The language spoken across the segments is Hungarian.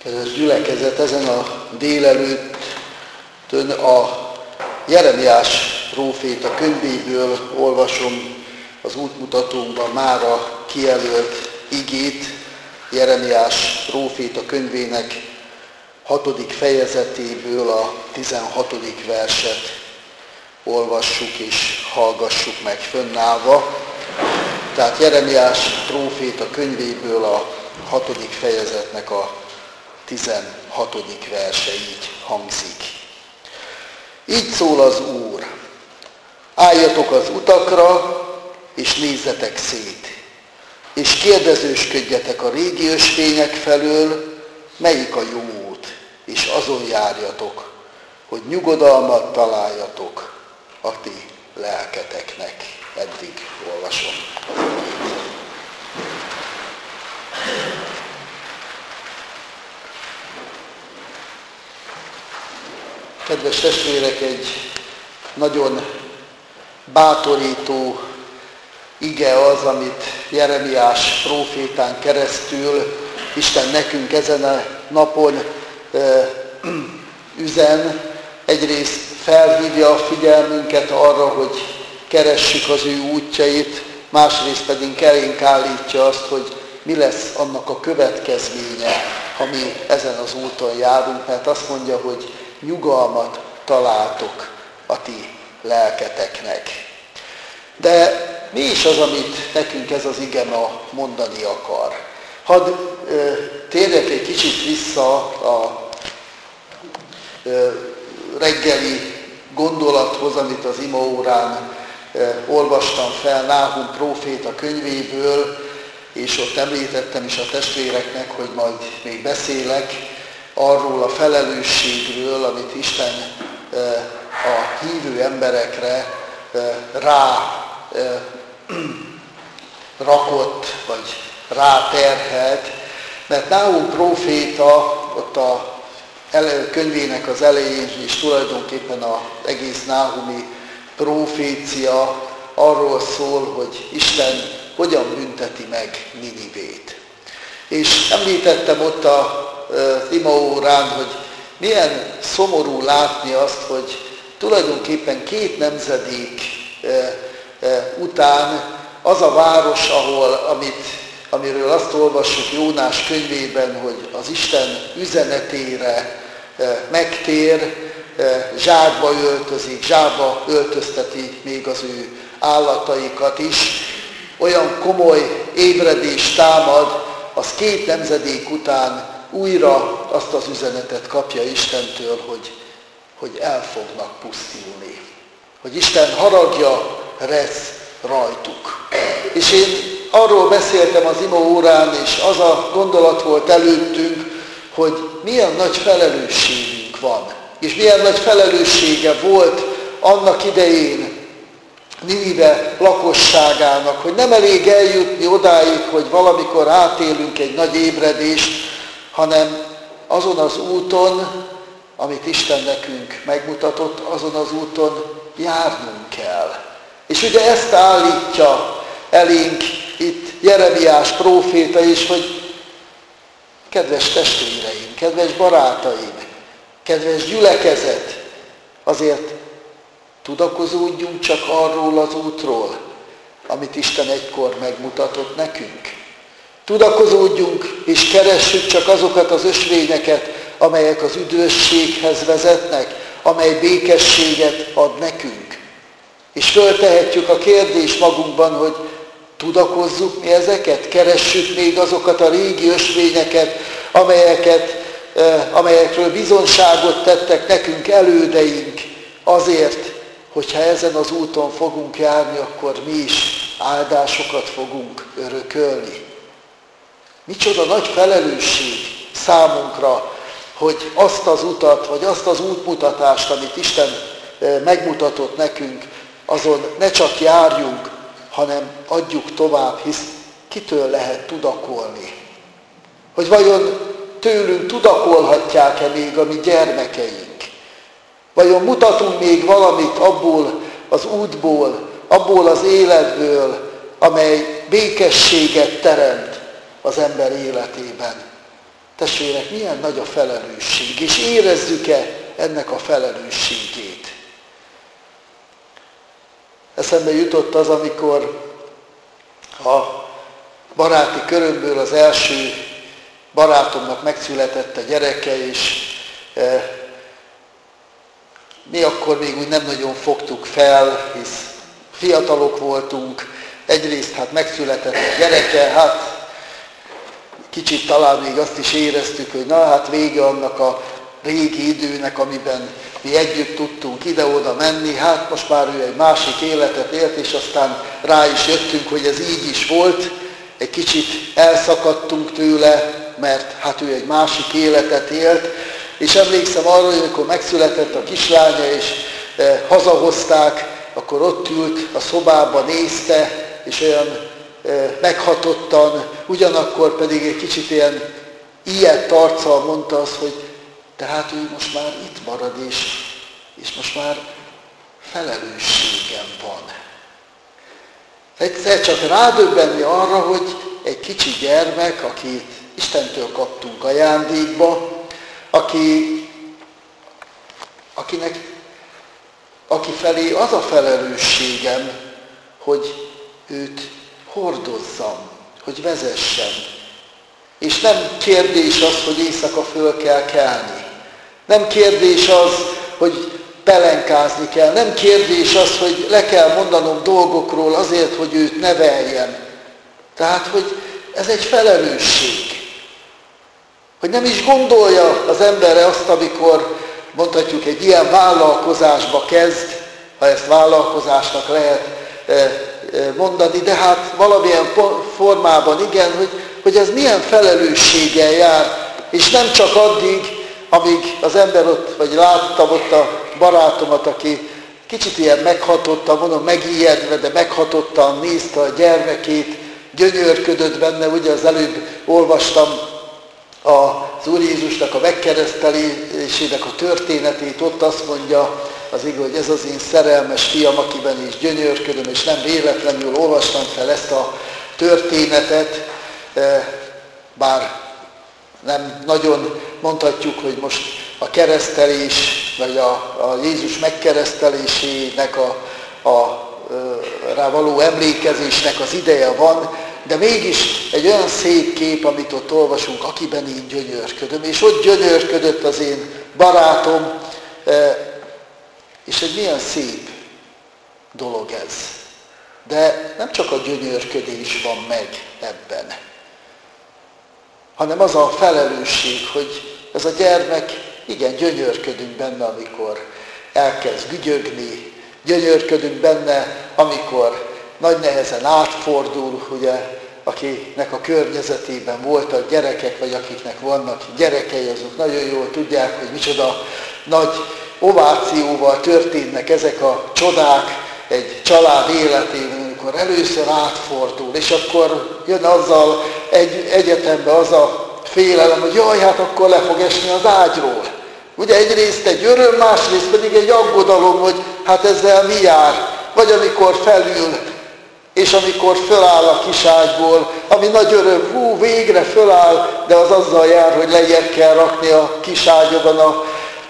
Kedves gyülekezet, ezen a délelőttön a Jeremiás próféta könyvéből olvasom az útmutatónkban mára kijelölt igét, Jeremiás próféta könyvének 6. fejezetéből a 16. verset olvassuk és hallgassuk meg fönnállva. Tehát Jeremiás próféta könyvéből a 6. fejezetnek a 16. verse így hangzik. Így szól az Úr: álljatok az utakra, és nézzetek szét, és kérdezősködjetek a régi ösvények felől, melyik a jó út, és azon járjatok, hogy nyugodalmat találjatok a ti lelketeknek. Eddig olvasom. Kedves testvérek, egy nagyon bátorító ige az, amit Jeremiás prófétán keresztül Isten nekünk ezen a napon üzen. Egyrészt felhívja a figyelmünket arra, hogy keressük az ő útjait, másrészt pedig elénk állítja azt, hogy mi lesz annak a következménye, ha mi ezen az úton járunk, mert azt mondja, hogy nyugalmat találtok a ti lelketeknek. De mi is az, amit nekünk ez az ige ma mondani akar? Hadd térjek egy kicsit vissza a reggeli gondolathoz, amit az imaórán olvastam fel Náhum próféta könyvéből, és ott említettem is a testvéreknek, hogy majd még beszélek arról a felelősségről, amit Isten a hívő emberekre rakott, vagy ráterhelt, mert Náhum próféta ott a könyvének az elején, és tulajdonképpen az egész náhumi prófécia arról szól, hogy Isten hogyan bünteti meg Ninivét. És említettem ott az imaórán, hogy milyen szomorú látni azt, hogy tulajdonképpen 2 nemzedék után az a város, amiről azt olvassuk Jónás könyvében, hogy az Isten üzenetére megtér, zsákba öltözik, zsákba öltözteti még az ő állataikat is, olyan komoly ébredés támad, az 2 nemzedék után újra azt az üzenetet kapja Istentől, hogy el fognak pusztulni. Hogy Isten haragja lesz rajtuk. És én arról beszéltem az imaórán, és az a gondolat volt előttünk, hogy milyen nagy felelősségünk van. És milyen nagy felelőssége volt annak idején Ninive lakosságának, hogy nem elég eljutni odáig, hogy valamikor átélünk egy nagy ébredést, hanem azon az úton, amit Isten nekünk megmutatott, azon az úton járnunk kell. És ugye ezt állítja elénk itt Jeremiás próféta is, hogy kedves testvéreim, kedves barátaim, kedves gyülekezet, azért tudakozódjunk csak arról az útról, amit Isten egykor megmutatott nekünk. Tudakozódjunk és keressük csak azokat az ösvényeket, amelyek az üdvösséghez vezetnek, amely békességet ad nekünk. És föltehetjük a kérdést magunkban, hogy tudakozzuk mi ezeket, keressük még azokat a régi ösvényeket, amelyekről bizonságot tettek nekünk elődeink, azért, hogyha ezen az úton fogunk járni, akkor mi is áldásokat fogunk örökölni. Micsoda nagy felelősség számunkra, hogy azt az utat, vagy azt az útmutatást, amit Isten megmutatott nekünk, azon ne csak járjunk, hanem adjuk tovább, hisz kitől lehet tudakolni? Hogy vajon tőlünk tudakolhatják-e még a mi gyermekeink? Vajon mutatunk még valamit abból az útból, abból az életből, amely békességet teremt az ember életében? Testvérek, milyen nagy a felelősség, és érezzük-e ennek a felelősségét? Eszembe jutott az, amikor a baráti körömből az első barátomnak megszületett a gyereke, és mi akkor még úgy nem nagyon fogtuk fel, hisz fiatalok voltunk, egyrészt hát megszületett a gyereke, hát kicsit talán még azt is éreztük, hogy na hát vége annak a régi időnek, amiben mi együtt tudtunk ide-oda menni, hát most már ő egy másik életet élt, és aztán rá is jöttünk, hogy ez így is volt, egy kicsit elszakadtunk tőle, mert hát ő egy másik életet élt, és emlékszem arra, hogy amikor megszületett a kislánya, és hazahozták, akkor ott ült a szobában, nézte, és olyan meghatottan, ugyanakkor pedig egy kicsit ilyen ilyet arccal mondta azt, hogy tehát ő most már itt marad, és most már felelősségem van. Egyszer csak rádöbbenni arra, hogy egy kicsi gyermek, akit Istentől kaptunk ajándékba, aki felé az a felelősségem, hogy őt hordozzam, hogy vezessem. És nem kérdés az, hogy éjszaka föl kell kelni. Nem kérdés az, hogy pelenkázni kell. Nem kérdés az, hogy le kell mondanom dolgokról azért, hogy őt neveljem. Tehát, hogy ez egy felelősség. Hogy nem is gondolja az emberre azt, amikor mondhatjuk egy ilyen vállalkozásba kezd, ha ezt vállalkozásnak lehet mondani, de hát valamilyen formában igen, hogy ez milyen felelősséggel jár, és nem csak addig, amíg az ember ott, vagy láttam ott a barátomat, aki kicsit ilyen meghatottan, mondom megijedve, de meghatottan nézte a gyermekét, gyönyörködött benne, ugye az előbb olvastam az Úr Jézusnak a megkeresztelésének a történetét, ott azt mondja az ige, hogy ez az én szerelmes fiam, akiben is gyönyörködöm, és nem véletlenül olvastam fel ezt a történetet, bár nem nagyon mondhatjuk, hogy most a keresztelés, vagy a Jézus megkeresztelésének rá való emlékezésnek az ideje van, de mégis egy olyan szép kép, amit ott olvasunk, akiben én gyönyörködöm, és ott gyönyörködött az én barátom, és egy milyen szép dolog ez. De nem csak a gyönyörködés van meg ebben, hanem az a felelősség, hogy ez a gyermek, igen, gyönyörködünk benne, amikor elkezd gügyögni, gyönyörködünk benne, amikor nagy nehezen átfordul, ugye, akinek a környezetében voltak gyerekek, vagy akiknek vannak gyerekei, azok nagyon jól tudják, hogy micsoda nagy ovációval történnek ezek a csodák egy család életében, amikor először átfordul, és akkor jön azzal egyetembe az a félelem, hogy jaj, hát akkor le fog esni az ágyról. Ugye egyrészt egy öröm, másrészt pedig egy aggodalom, hogy hát ezzel mi jár. Vagy amikor felül, és amikor föláll a kiságyból, ami nagy öröm, végre föláll, de az azzal jár, hogy lejjebb kell rakni a kiságyoban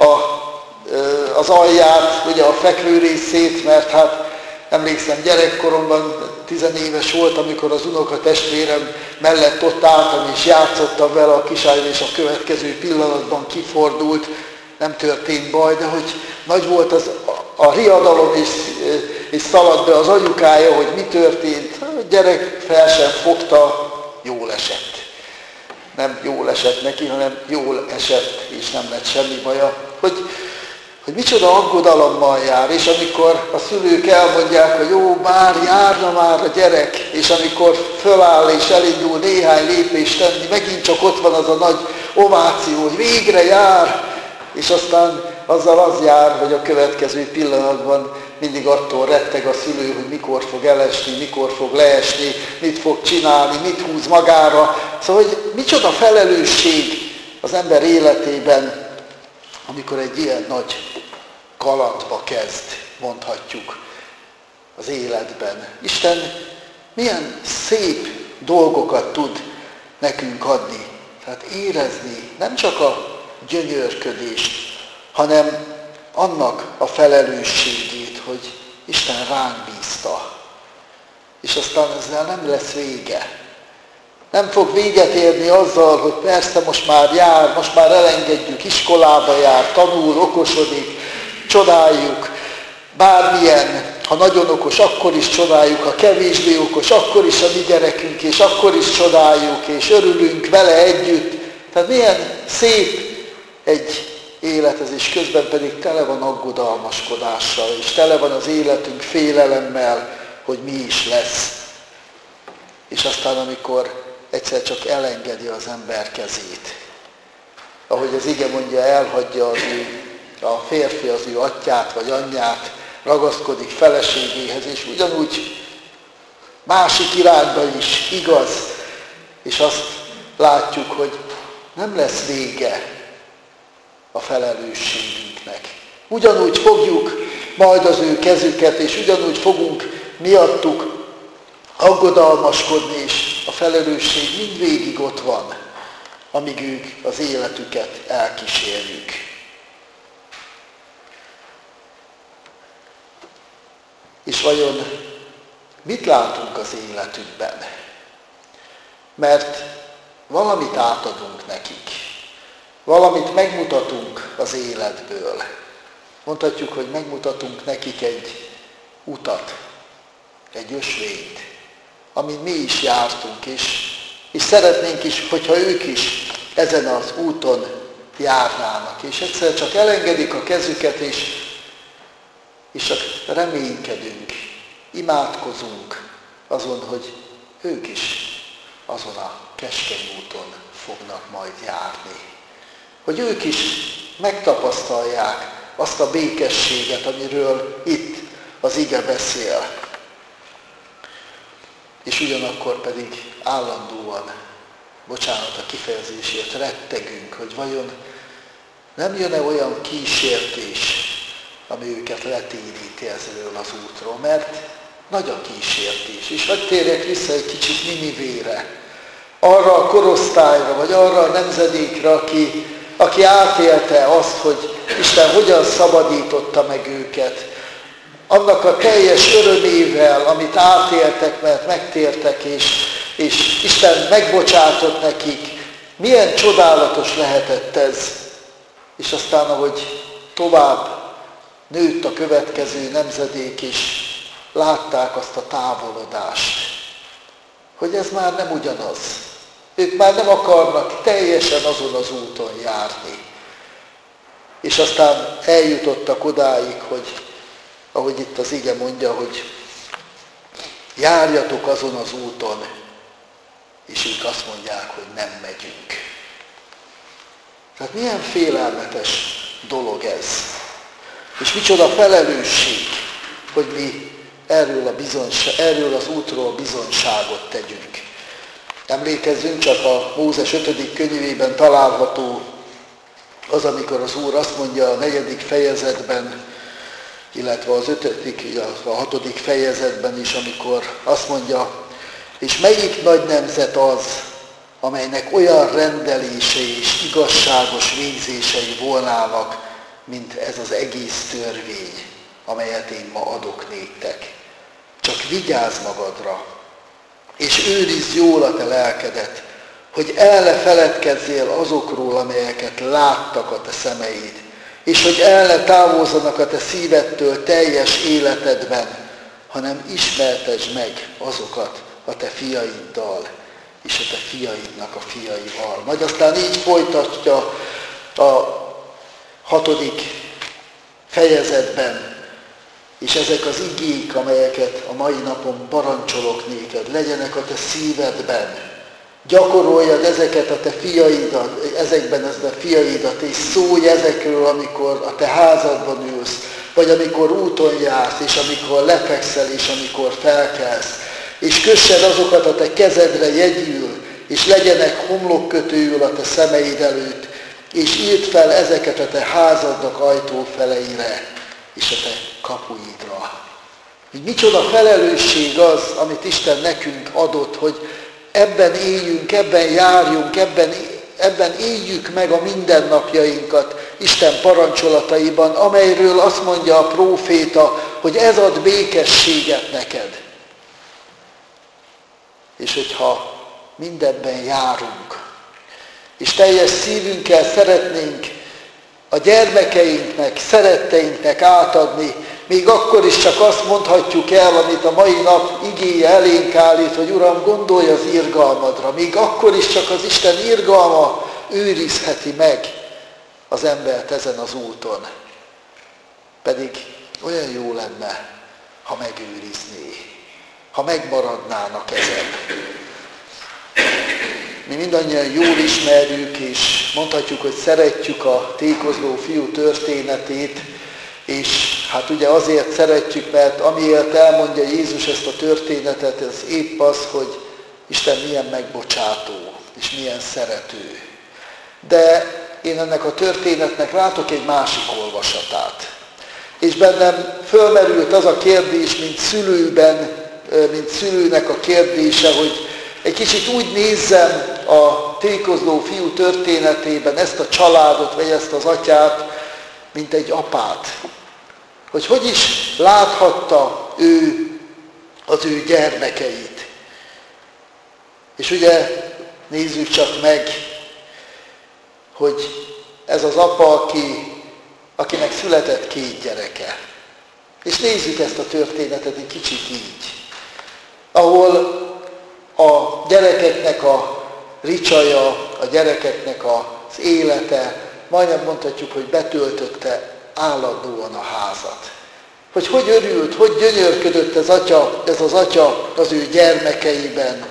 az alját, ugye a fekvő részét, mert hát emlékszem, gyerekkoromban 10 éves volt, amikor az unokatestvérem mellett ott álltam, és játszottam vele a kiságyban, és a következő pillanatban kifordult, nem történt baj, de hogy nagy volt a riadalom, és szaladt be az anyukája, hogy mi történt. A gyerek fel sem fogta, jól esett. Nem jól esett neki, hanem jól esett, és nem lett semmi baja. Hogy micsoda aggodalommal jár, és amikor a szülők elmondják, hogy jó, már járna már a gyerek, és amikor föláll és elindul néhány lépést tenni, megint csak ott van az a nagy ováció, hogy végre jár, és aztán azzal az jár, hogy a következő pillanatban mindig attól retteg a szülő, hogy mikor fog elesni, mikor fog leesni, mit fog csinálni, mit húz magára. Szóval, hogy micsoda felelősség az ember életében, amikor egy ilyen nagy kalandba kezd, mondhatjuk, az életben. Isten milyen szép dolgokat tud nekünk adni. Tehát érezni nem csak a gyönyörködést, hanem annak a felelősségét, hogy Isten ránk bízta. És aztán ezzel nem lesz vége. Nem fog véget érni azzal, hogy persze most már jár, most már elengedjük, iskolába jár, tanul, okosodik, csodáljuk, bármilyen, ha nagyon okos, akkor is csodáljuk, ha kevésbé okos, akkor is a mi gyerekünk, és akkor is csodáljuk, és örülünk vele együtt. Tehát milyen szép egy élet ez, és közben pedig tele van aggodalmaskodással, és tele van az életünk félelemmel, hogy mi is lesz. És aztán, amikor egyszer csak elengedi az ember kezét, ahogy az ige mondja, elhagyja a férfi az ő atyát vagy anyját, ragaszkodik feleségéhez, és ugyanúgy másik irányba is igaz, és azt látjuk, hogy nem lesz vége a felelősségünknek. Ugyanúgy fogjuk majd az ő kezüket, és ugyanúgy fogunk miattuk aggodalmaskodni, és a felelősség mindvégig ott van, amíg ők az életüket elkísérjük. És vajon mit látunk az életükben? Mert valamit átadunk nekik, valamit megmutatunk az életből. Mondhatjuk, hogy megmutatunk nekik egy utat, egy ösvényt, amin mi is jártunk, és szeretnénk is, hogyha ők is ezen az úton járnának. És egyszer csak elengedik a kezüket, és csak reménykedünk, imádkozunk azon, hogy ők is azon a keskeny úton fognak majd járni. Hogy ők is megtapasztalják azt a békességet, amiről itt az ige beszél. És ugyanakkor pedig állandóan, bocsánat a kifejezésért, rettegünk, hogy vajon nem jön-e olyan kísértés, ami őket letéríti ezről az útról, mert nagy a kísértés. És hadd térjek vissza egy kicsit Ninivére, arra a korosztályra, vagy arra a nemzedékre, aki átélte azt, hogy Isten hogyan szabadította meg őket, annak a teljes örömével, amit átéltek, mert megtértek, és Isten megbocsátott nekik. Milyen csodálatos lehetett ez. És aztán, ahogy tovább nőtt a következő nemzedék, és látták azt a távolodást, hogy ez már nem ugyanaz. Ők már nem akarnak teljesen azon az úton járni. És aztán eljutottak odáig, hogy ahogy itt az ige mondja, hogy járjatok azon az úton, és ők azt mondják, hogy nem megyünk. Tehát milyen félelmetes dolog ez. És micsoda felelősség, hogy mi erről az útról bizonyságot tegyünk. Emlékezzünk csak, a Mózes 5. könyvében található az, amikor az Úr azt mondja a 4. fejezetben, illetve az 5., illetve a 6. fejezetben is, amikor azt mondja, és melyik nagy nemzet az, amelynek olyan rendelései és igazságos végzései volnának, mint ez az egész törvény, amelyet én ma adok néktek. Csak vigyázz magadra, és őrizd jól a te lelkedet, hogy el ne feledkezzél azokról, amelyeket láttak a te szemeid, és hogy el ne távozzanak a te szívedtől teljes életedben, hanem ismertesd meg azokat a te fiaiddal, és a te fiaidnak a fiaival. Majd aztán így folytatja a 6. fejezetben, és ezek az igék, amelyeket a mai napon parancsolok néked, legyenek a te szívedben. Gyakoroljad ezeket a te fiaidat, ezekben a fiaidat, és szólj ezekről, amikor a te házadban ülsz, vagy amikor úton jársz, és amikor lefekszel, és amikor felkelsz. És kössed azokat a te kezedre jegyül, és legyenek homlokkötőül a te szemeid előtt, és írd fel ezeket a te házadnak ajtófeleire, és a te kapuidra. Így micsoda felelősség az, amit Isten nekünk adott, hogy ebben éljünk, ebben járjunk, ebben éljük meg a mindennapjainkat Isten parancsolataiban, amelyről azt mondja a próféta, hogy ez ad békességet neked. És hogyha mindebben járunk, és teljes szívünkkel szeretnénk a gyermekeinknek, szeretteinknek átadni, még akkor is csak azt mondhatjuk el, amit a mai nap igéje elénk állít, hogy Uram, gondolj az irgalmadra. Még akkor is csak az Isten irgalma őrizheti meg az embert ezen az úton. Pedig olyan jó lenne, ha megőrizné, ha megmaradnának ezen. Mi mindannyian jól ismerjük, és mondhatjuk, hogy szeretjük a tékozló fiú történetét, és hát ugye azért szeretjük, mert amiért elmondja Jézus ezt a történetet, ez épp az, hogy Isten milyen megbocsátó, és milyen szerető. De én ennek a történetnek látok egy másik olvasatát. És bennem fölmerült az a kérdés, mint szülőnek a kérdése, hogy egy kicsit úgy nézzem a tékozló fiú történetében ezt a családot, vagy ezt az atyát, mint egy apát. Hogy is láthatta ő az ő gyermekeit. És ugye nézzük csak meg, hogy ez az apa, akinek született 2 gyereke. És nézzük ezt a történetet egy kicsit így. Ahol a gyerekeknek a ricsaja, a gyerekeknek az élete, majdnem mondhatjuk, hogy betöltötte állandóan a házat. Hogy örült, hogy gyönyörködött ez az atya az ő gyermekeiben.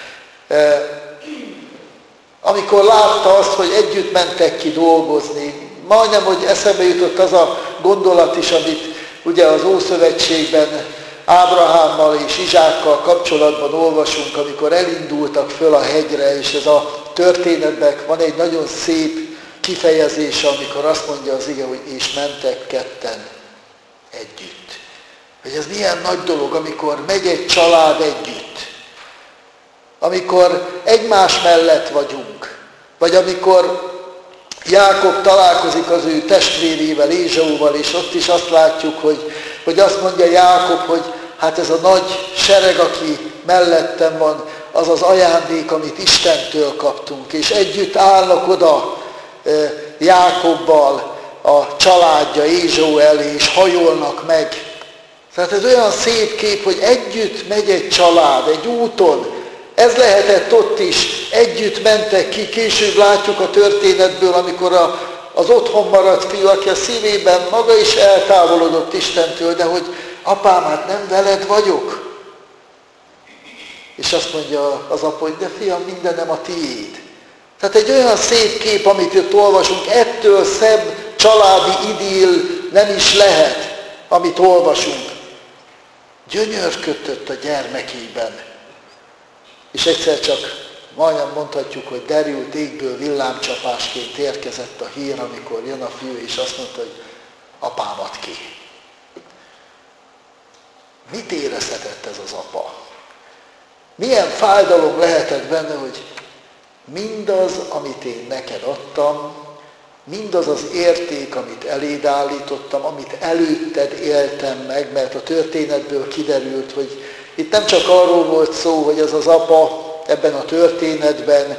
Amikor látta azt, hogy együtt mentek ki dolgozni, majdnem, hogy eszembe jutott az a gondolat is, amit ugye az Ószövetségben Ábrahámmal és Izsákkal kapcsolatban olvasunk, amikor elindultak föl a hegyre, és ez a történetben van egy nagyon szép kifejezése, amikor azt mondja az ige, hogy és mentek ketten együtt. Hogy ez milyen nagy dolog, amikor megy egy család együtt. Amikor egymás mellett vagyunk, vagy amikor Jákob találkozik az ő testvérével, Ézsauval, és ott is azt látjuk, hogy azt mondja Jákob, hogy hát ez a nagy sereg, aki mellettem van, az az ajándék, amit Istentől kaptunk, és együtt állnak oda Jákobbal a családja Ézsau elé, és hajolnak meg. Tehát ez olyan szép kép, hogy együtt megy egy család, egy úton. Ez lehetett ott is, együtt mentek ki, később látjuk a történetből, amikor az otthon maradt fiú, aki a szívében maga is eltávolodott Istentől, de hogy apám, hát nem veled vagyok. És azt mondja az apa, hogy de fiam, mindenem a tiéd. Tehát egy olyan szép kép, amit itt olvasunk, ettől szebb családi idill nem is lehet, amit olvasunk. Gyönyörködött a gyermekében. És egyszer csak majdnem mondhatjuk, hogy derült égből villámcsapásként érkezett a hír, amikor jön a fiú, és azt mondta, hogy apámat ki. Mit érezhetett ez az apa? Milyen fájdalom lehetett benne, hogy mindaz, amit én neked adtam, mindaz az érték, amit eléd állítottam, amit előtted éltem meg, mert a történetből kiderült, hogy itt nem csak arról volt szó, hogy ez az apa ebben a történetben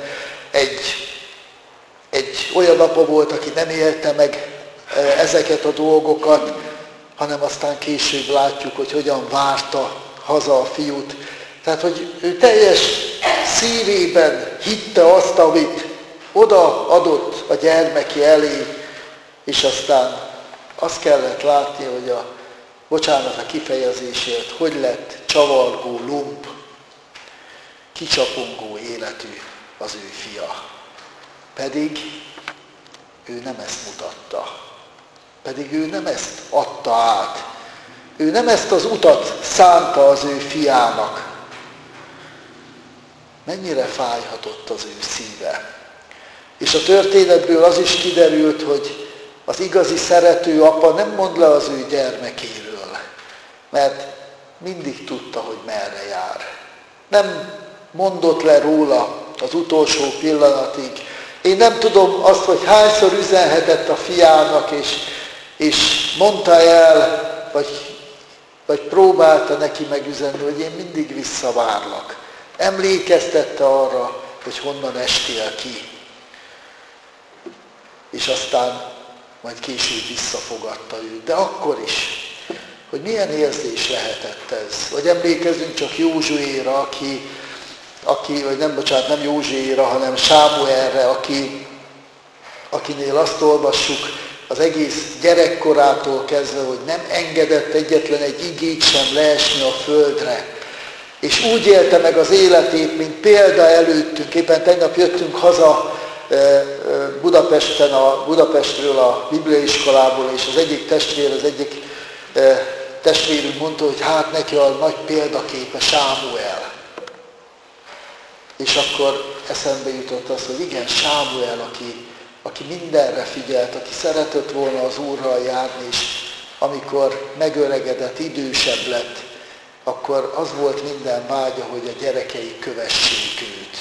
egy olyan apa volt, aki nem élte meg ezeket a dolgokat, hanem aztán később látjuk, hogy hogyan várta haza a fiút. Tehát, hogy ő teljes szívében hitte azt, amit odaadott a gyermeki elé, és aztán azt kellett látni, hogy bocsánat a kifejezésért, hogy lett csavargó lump, kicsapongó életű az ő fia. Pedig ő nem ezt mutatta. Pedig ő nem ezt adta át. Ő nem ezt az utat szánta az ő fiának. Mennyire fájhatott az ő szíve. És a történetből az is kiderült, hogy az igazi szerető apa nem mond le az ő gyermekéről, mert mindig tudta, hogy merre jár. Nem mondott le róla az utolsó pillanatig, Én nem tudom azt, hogy hányszor üzenhetett a fiának, és mondta el, vagy próbálta neki megüzenni, hogy én mindig visszavárlak. Emlékeztette arra, hogy honnan estél ki. És aztán majd később visszafogadta őt. De akkor is, hogy milyen érzés lehetett ez. Vagy emlékezzünk csak Józsuéra, nem Józsuéra, hanem Sámuelre, akinél azt olvassuk az egész gyerekkorától kezdve, hogy nem engedett egyetlen egy igét sem leesni a földre. És úgy élte meg az életét, mint példa előttünk. Éppen tegnap jöttünk haza Budapestről a bibliaiskolából, és az egyik testvérünk mondta, hogy hát neki a nagy példaképe Sámuel. És akkor eszembe jutott az, hogy igen, Sámuel, aki mindenre figyelt, aki szeretett volna az Úrral járni, és amikor megöregedett, idősebb lett, akkor az volt minden vágya, hogy a gyerekei kövessék őt.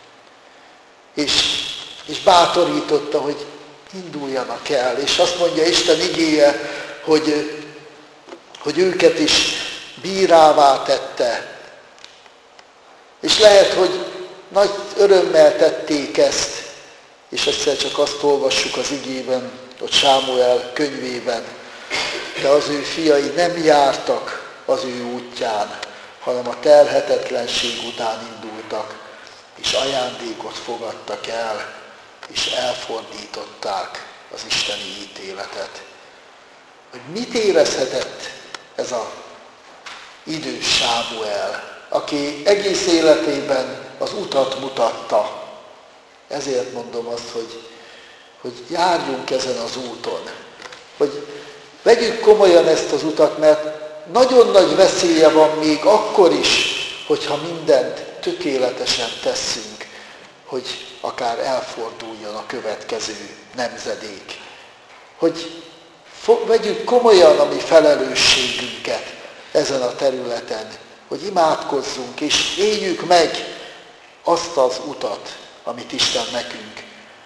És bátorította, hogy induljanak el. És azt mondja Isten igéje, hogy őket is bírává tette. És lehet, hogy nagy örömmel tették ezt, és egyszer csak azt olvassuk az igében, ott Sámuel könyvében, de az ő fiai nem jártak az ő útján, hanem a telhetetlenség után indultak, és ajándékot fogadtak el, és elfordították az isteni ítéletet. Hogy mit érezhetett ez az idős Sámuel, aki egész életében az utat mutatta. Ezért mondom azt, hogy járjunk ezen az úton. Hogy vegyük komolyan ezt az utat, mert nagyon nagy veszélye van még akkor is, hogyha mindent tökéletesen tesszünk, hogy akár elforduljon a következő nemzedék. Hogy vegyük komolyan a mi felelősségünket ezen a területen, hogy imádkozzunk és éljük meg azt az utat, amit Isten nekünk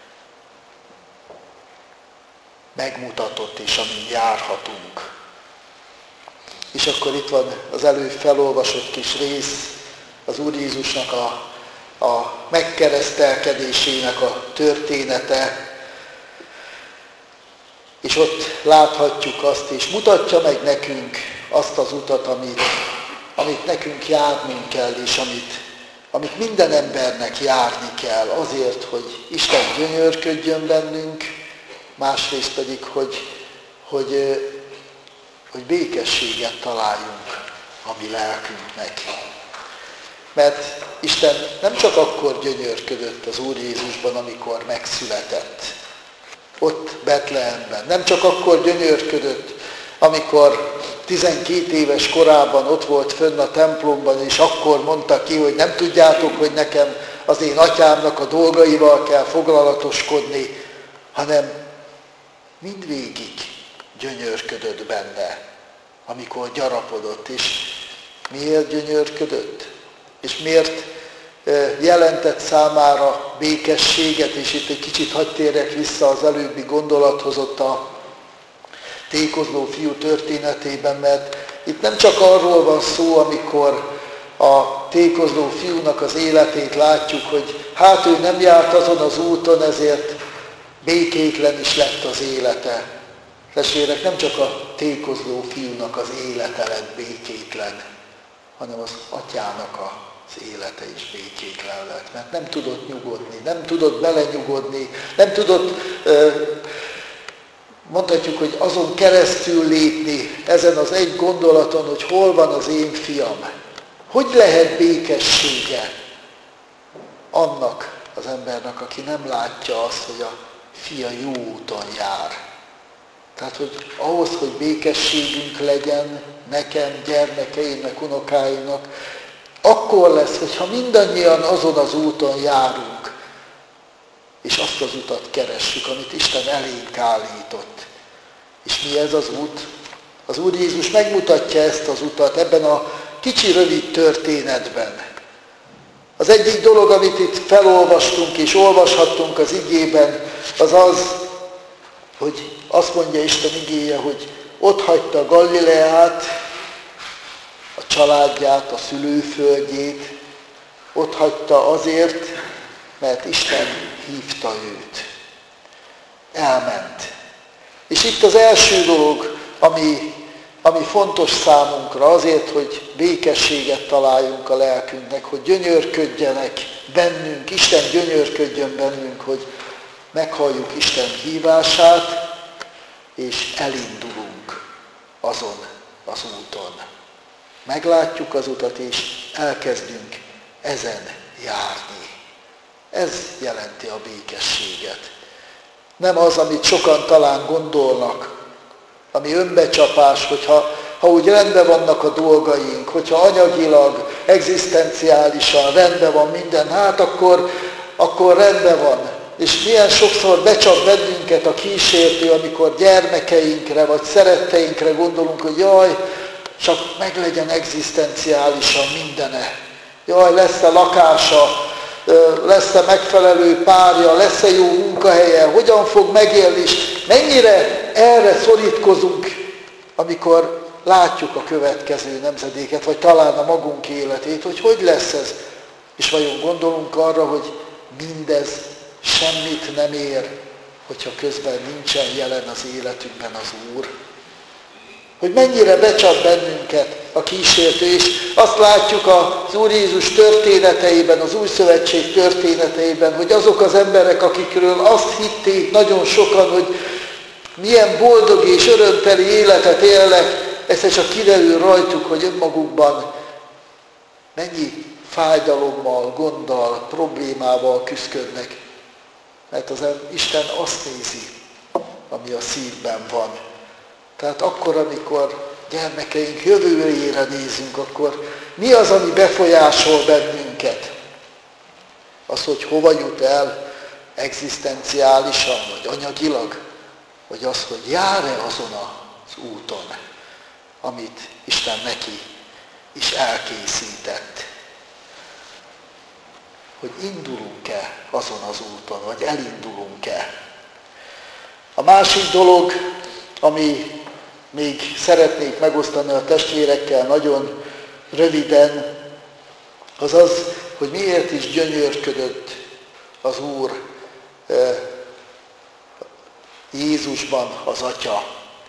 megmutatott, és amin járhatunk. És akkor itt van az előbb felolvasott kis rész, az Úr Jézusnak a megkeresztelkedésének a története, és ott láthatjuk azt, és mutatja meg nekünk azt az utat, amit nekünk járnunk kell, és amit minden embernek járni kell azért, hogy Isten gyönyörködjön bennünk, másrészt pedig, hogy békességet találjunk a mi lelkünknek. Mert Isten nem csak akkor gyönyörködött az Úr Jézusban, amikor megszületett, ott Betlehemben. Nem csak akkor gyönyörködött, amikor 12 éves korában ott volt fönn a templomban, és akkor mondta ki, hogy nem tudjátok, hogy nekem az én atyámnak a dolgaival kell foglalatoskodni, hanem mindvégig gyönyörködött benne, amikor gyarapodott. És miért gyönyörködött? És miért jelentett számára békességet? És itt egy kicsit hadd térjek vissza az előbbi gondolathoz ott a tékozló fiú történetében, mert itt nem csak arról van szó, amikor a tékozló fiúnak az életét látjuk, hogy hát ő nem járt azon az úton, ezért békétlen is lett az élete. Testvérek, nem csak a tékozló fiúnak az élete lett békétlen, hanem az atyának az élete is békétlen lett, mert nem tudott nyugodni, nem tudott belenyugodni, nem tudott, mondhatjuk, hogy azon keresztül lépni ezen az egy gondolaton, hogy hol van az én fiam. Hogy lehet békessége annak az embernek, aki nem látja azt, hogy a fia jó úton jár. Tehát, hogy ahhoz, hogy békességünk legyen nekem, gyermekeimnek, unokáimnak, akkor lesz, hogyha mindannyian azon az úton járunk, és azt az utat keressük, amit Isten elénk állított. És mi ez az út? Az Úr Jézus megmutatja ezt az utat ebben a kicsi rövid történetben. Az egyik dolog, amit itt felolvastunk és olvashattunk az igében, az az, hogy azt mondja Isten igéje, hogy ott hagyta Galileát, a családját, a szülőföldjét, ott hagyta azért, mert Isten hívta őt. Elment. És itt az első dolog, ami fontos számunkra, azért, hogy békességet találjunk a lelkünknek, hogy gyönyörködjenek bennünk, Isten gyönyörködjön bennünk, hogy meghalljuk Isten hívását, és elindulunk azon az úton. Meglátjuk az utat, és elkezdünk ezen járni. Ez jelenti a békességet. Nem az, amit sokan talán gondolnak, ami önbecsapás, hogyha úgy rendben vannak a dolgaink, hogyha anyagilag, egzisztenciálisan rendben van minden, hát akkor rendben van. És milyen sokszor becsap bennünket a kísértő, amikor gyermekeinkre vagy szeretteinkre gondolunk, hogy jaj, csak meglegyen egzisztenciálisan mindene. Jaj, lesz-e lakása, lesz-e megfelelő párja, lesz-e jó munkahelye, hogyan fog megélni, és mennyire erre szorítkozunk, amikor látjuk a következő nemzedéket, vagy talán a magunk életét, hogy lesz ez. És vajon gondolunk arra, hogy mindez semmit nem ér, hogyha közben nincsen jelen az életünkben az Úr. Hogy mennyire becsap bennünket a kísértő, és azt látjuk az Úr Jézus történeteiben, az Új Szövetség történeteiben, hogy azok az emberek, akikről azt hitték nagyon sokan, hogy milyen boldog és örömteli életet élnek, egyszer csak kiderül rajtuk, hogy önmagukban mennyi fájdalommal, gonddal, problémával küszködnek. Mert Isten azt nézi, ami a szívben van. Tehát akkor, amikor gyermekeink jövőjére nézünk, akkor mi az, ami befolyásol bennünket? Az, hogy hova jut el egzisztenciálisan, vagy anyagilag, vagy az, hogy jár-e azon az úton, amit Isten neki is elkészített. Hogy indulunk-e azon az úton, vagy elindulunk-e. A másik dolog, ami még szeretnék megosztani a testvérekkel nagyon röviden, az az, hogy miért is gyönyörködött az Úr Jézusban az Atya.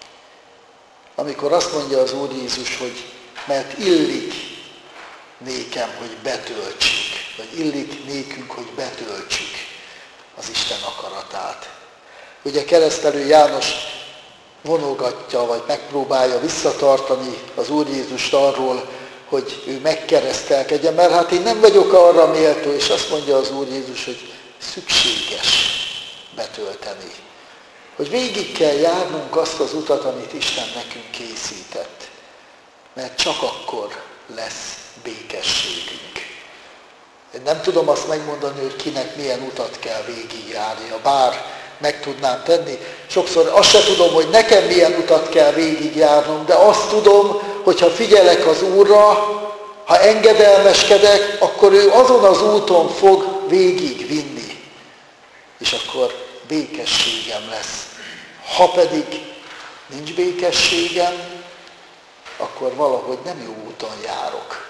Amikor azt mondja az Úr Jézus, hogy mert illik nékem, hogy betöltsük, vagy illik nékünk, hogy betöltsük az Isten akaratát. Ugye keresztelő János vonogatja, vagy megpróbálja visszatartani az Úr Jézust arról, hogy ő megkeresztelkedjen, mert hát én nem vagyok arra méltó, és azt mondja az Úr Jézus, hogy szükséges betölteni. Hogy végig kell járnunk azt az utat, amit Isten nekünk készített. Mert csak akkor lesz békességünk. Én nem tudom azt megmondani, hogy kinek milyen utat kell végigjárnia, bár meg tudnám tenni. Sokszor azt se tudom, hogy nekem milyen utat kell végigjárnom, de azt tudom, hogy ha figyelek az Úrra, ha engedelmeskedek, akkor ő azon az úton fog végigvinni. És akkor békességem lesz. Ha pedig nincs békességem, akkor valahogy nem jó úton járok.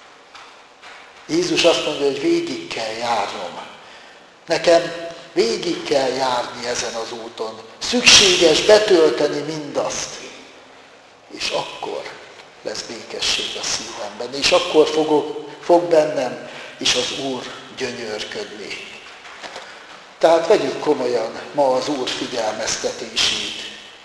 Jézus azt mondja, hogy végig kell járnom. Nekem végig kell járni ezen az úton. Szükséges betölteni mindazt. És akkor lesz békesség a szívemben. És akkor fog bennem is az Úr gyönyörködni. Tehát vegyük komolyan ma az Úr figyelmeztetését.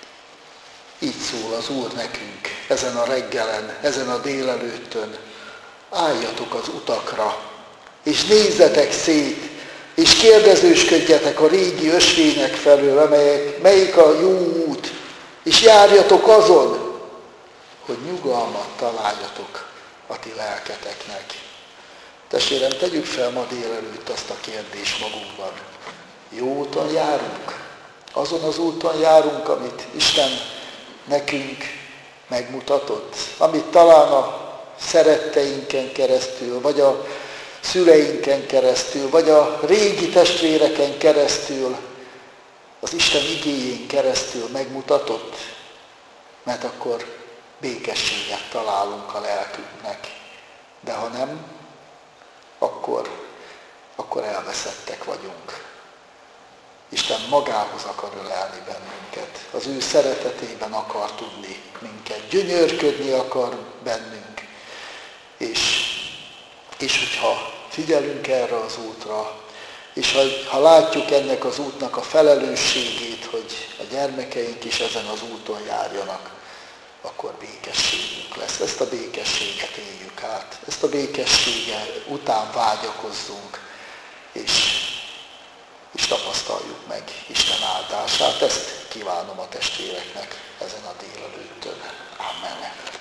Így szól az Úr nekünk ezen a reggelen, ezen a délelőttön. Álljatok az utakra, és nézzetek szét, és kérdezősködjetek a régi ösvények felől, melyik a jó út, és járjatok azon, hogy nyugalmat találjatok a ti lelketeknek. Testvérem, tegyük fel ma délelőtt azt a kérdést magunkban. Jó úton járunk? Azon az úton járunk, amit Isten nekünk megmutatott? Amit talán a szeretteinken keresztül, vagy a szüleinken keresztül, vagy a régi testvéreken keresztül, az Isten igéjén keresztül megmutatott, mert akkor békességet találunk a lelkünknek. De ha nem, akkor elveszettek vagyunk. Isten magához akar ölelni bennünket, az ő szeretetében akar tudni minket, gyönyörködni akar bennünk. És hogyha figyelünk erre az útra, és ha látjuk ennek az útnak a felelősségét, hogy a gyermekeink is ezen az úton járjanak, akkor békességünk lesz. Ezt a békességet éljük át, ezt a békessége után vágyakozzunk, és tapasztaljuk meg Isten áldását. Ezt kívánom a testvéreknek ezen a délelőttön. Amen.